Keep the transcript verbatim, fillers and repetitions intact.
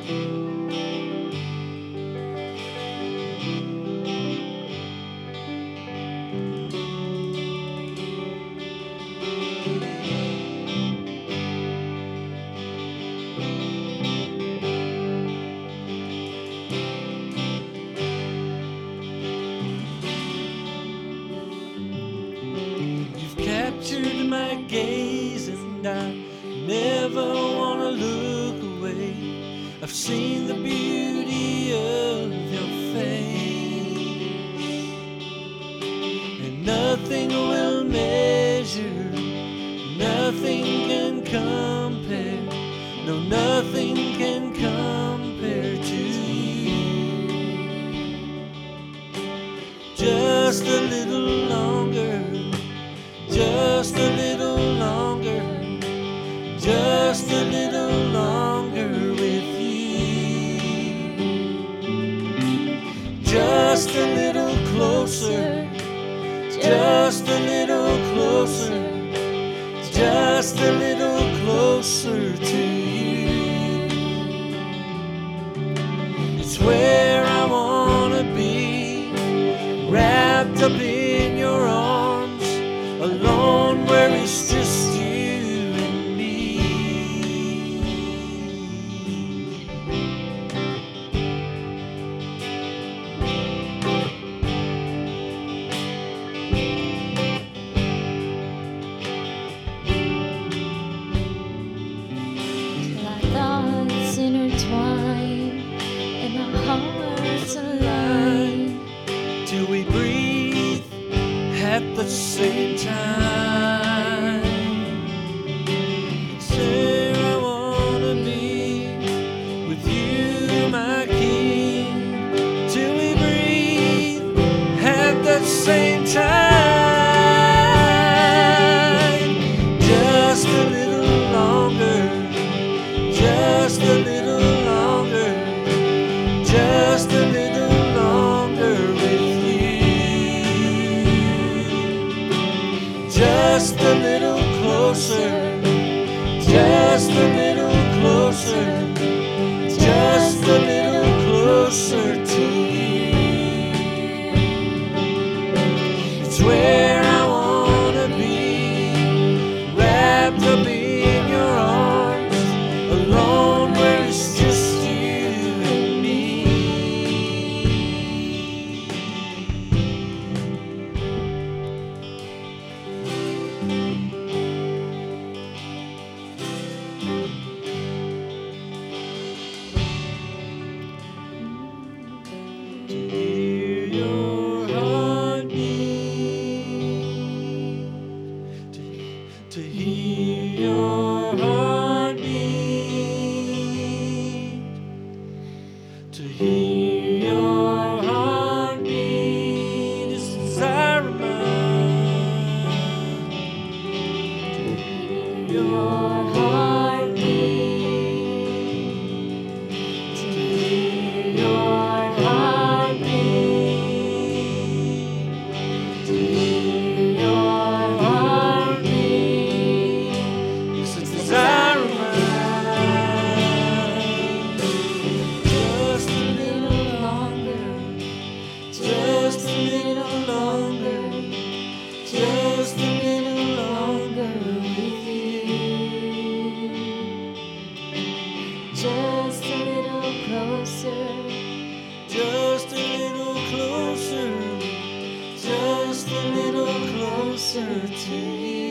Captured my gaze and I never want to look away. I've seen the beauty of your face, and nothing will measure, nothing can compare, no, nothing can compare to you. Just a little longer, just a little longer, just a little longer with you. Just a little closer, just a little closer, just a little closer to you. It's where I want to be, wrapped up in your arms, alone where it's just you and me. Till our thoughts intertwine and our hearts align, Till we breathe at the same time. It's where I wanna be, with you, my King, till we breathe at the same time. Just a little longer, just a little longer, just a little longer with you. Just a little closer, just a little closer, just a little closer to you. It's where I wanna be, wrapped up in your arms, alone where it's just you and me. To hear your heart beat, to, to hear your heart beat, to hear your heart beat is the desire of mine. To hear your heart beat, to hear your heart beat, to hear your heart beat is the desire of mine. Just a little longer, just a little longer, just a little longer with you. just a little closer, Just a little closer, just a little closer to you.